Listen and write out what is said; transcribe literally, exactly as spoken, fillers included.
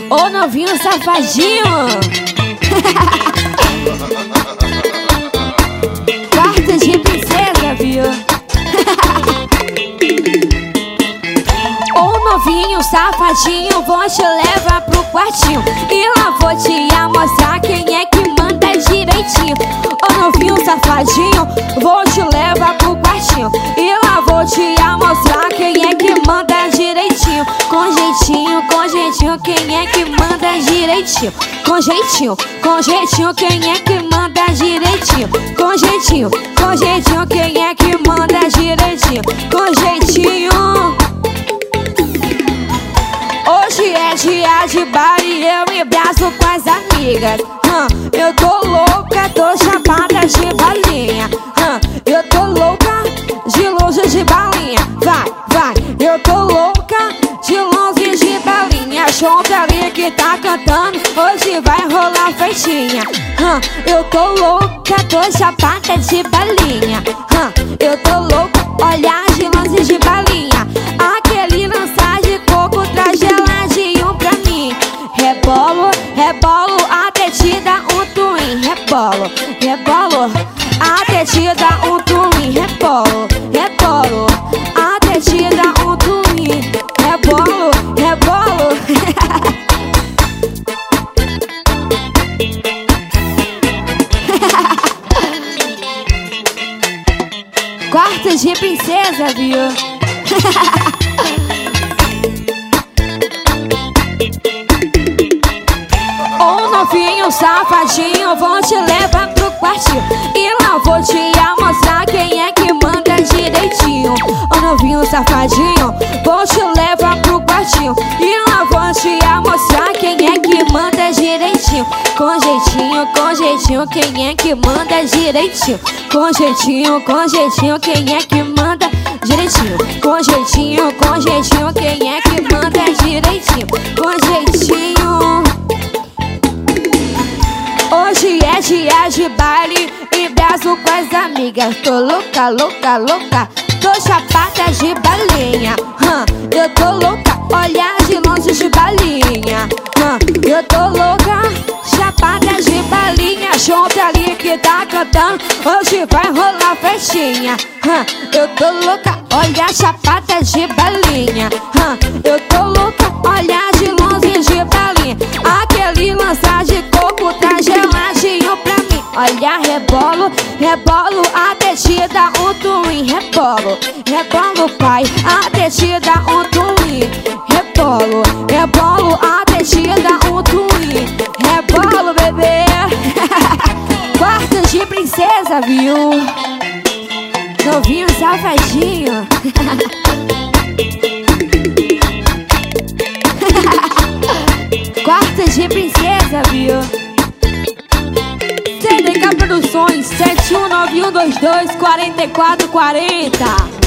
Ô novinho safadinho. Quarto de princesa, viu? Ô novinho safadinho, vou te levar pro quartinho e lá vou te mostrar quem é que manda direitinho. Ô novinho safadinho, vou te levar pro quartinho e lá vou te mostrar quem é que manda direitinho. Com jeitinho, com jeitinho, quem é que manda direitinho? Com jeitinho, com jeitinho, quem é que manda direitinho? Com jeitinho, com jeitinho, quem é que manda direitinho? Com jeitinho. Hoje é dia de baile, eu me abraço com as amigas. hum, Eu tô louca, tô chapada de balinha. hum, Eu tô louca, de longe de balinha. Vai, vai, eu tô louca, de longe de balinha. Junto ali que tá cantando, hoje vai rolar festinha. hum, Eu tô louca, tô chapada de balinha. hum, Eu tô louca, olhar de longe de balinha. Aquele lançar de coco traz geladinho pra mim. Rebolo, rebolo, até te dar um twin. Rebolo, rebolo, até te dar um twin. Rebolo, rebolo, até te dar um twin. Rebolo, rebolo. Quarto de princesa, viu? Ô novinho safadinho, vou te levar pro quartinho e lá vou te mostrar quem é que manda direitinho. Ô novinho safadinho, vou te levar pro quartinho e lá vou te mostrar quem é que manda direitinho. Com jeitinho, com jeitinho, quem é que manda direitinho? Com jeitinho, com jeitinho, quem é que manda direitinho? Com jeitinho, com jeitinho, quem é que manda direitinho? Com jeitinho. Hoje é dia de baile e braço com as amigas. Tô louca, louca, louca, tô chapada de balinha. hum, Eu tô louca, olhar de longe de balinha. hum, Eu tô louca, chapada de balinha. Junto ali que tá cantando, hoje vai rolar festinha. hum, Eu tô louca, olhar chapada de balinha. hum, Eu tô louca, olhar de longe de balinha. Aquele lançar de coco tá geladinho pra mim. Olha, rebolo, rebolo, até te dar um twin. Rebolo, rebolo, pai, até te dar um twin. Rebolo, rebolo, até te dar um twin. Rebolo, bebê. Quarto de princesa, viu? Novinho safadinho. Quarto de princesa, viu? C D K Produções sete um nove um dois dois quatro quatro quatro zero.